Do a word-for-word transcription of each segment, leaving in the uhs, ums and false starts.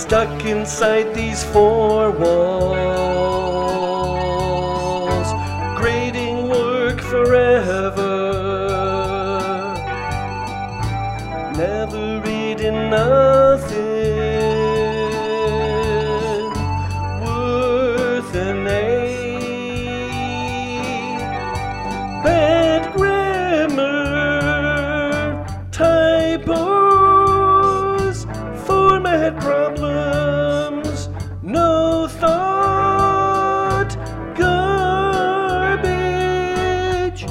stuck inside these four walls, grading work forever, never reading nothing worth an A. Bad grammar, typos, format problems, no thought, garbage.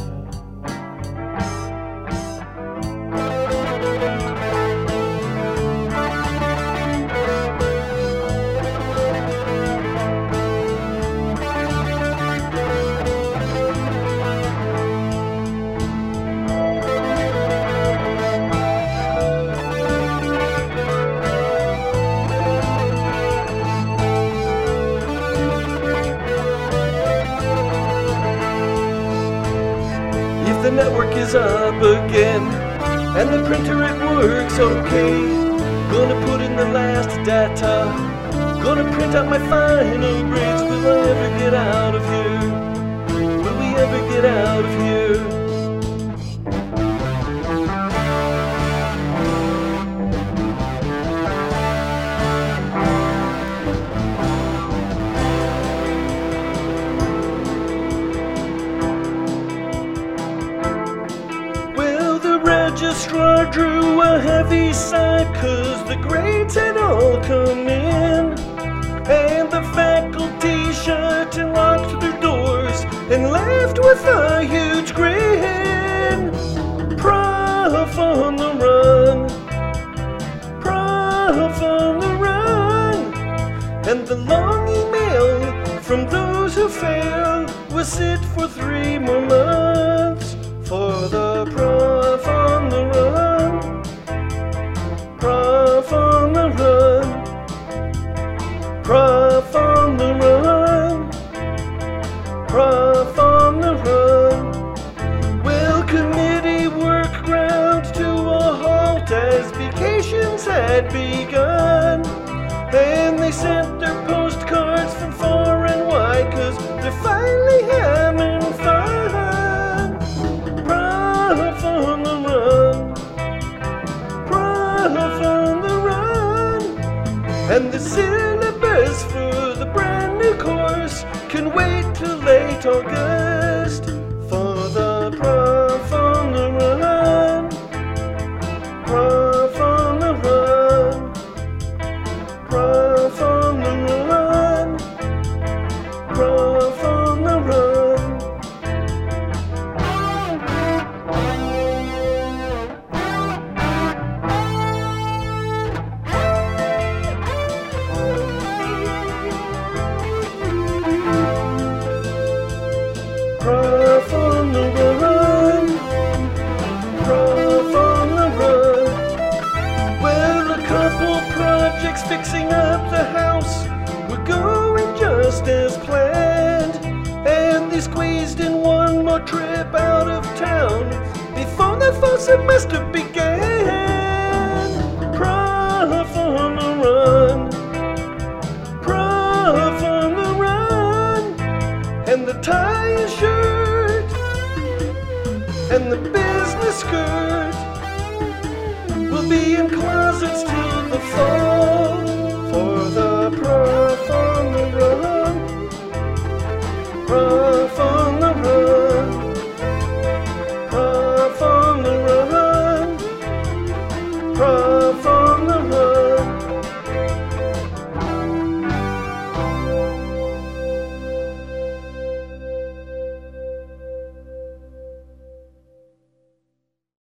The network is up again, and the printer it works okay. Gonna put in the last data, gonna print out my final grades. Will I ever get out of here? Will we ever get out of here? Registrar drew a heavy sigh, cause the grades had all come in, and the faculty shut and locked their doors and left with a huge grin. Prof on the run, Prof on the run, and the long email from those who fail was sit for three more months for the prof on the run, prof on the run, prof on the run, prof on the run. Well, committee work ground to a halt as vacations had begun, and they sent their postcards from far and wide, cause they're finally having fun. Prof on the run, Prof on the run, and the syllabus for the brand new course can wait till late August for the prof on the run, prof on the run, prof on the run, prof on the run. Prof on the run, Prof on the run. Well, a couple projects fixing up the house were going just as planned, and they squeezed in one more trip out of town before the fall semester began. Prof on the run, Prof on the run, and the tie and shirt and the business skirt will be in closets till the fall.